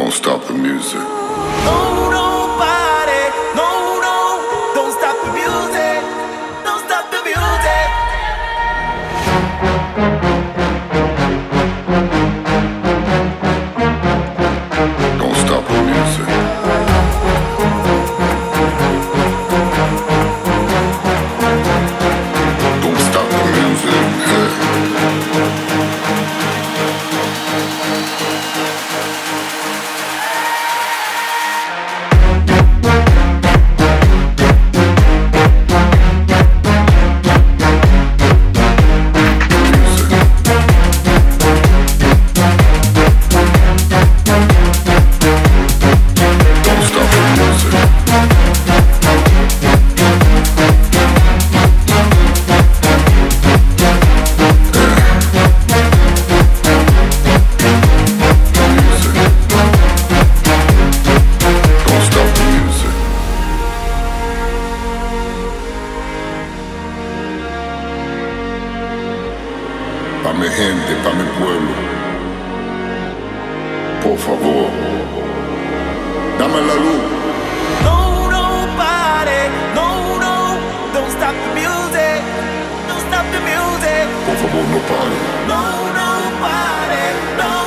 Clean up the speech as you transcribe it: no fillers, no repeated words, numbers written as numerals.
Don't stop the music. No, nobody, no, no, don't stop the music, don't stop the music. Don't stop the music. Don't stop the music. Pa' mi gente, pa' mi pueblo, por favor, dame la luz. No, nobody, no, no, don't stop the music, don't stop the music. Por favor, no pare. No, nobody, no.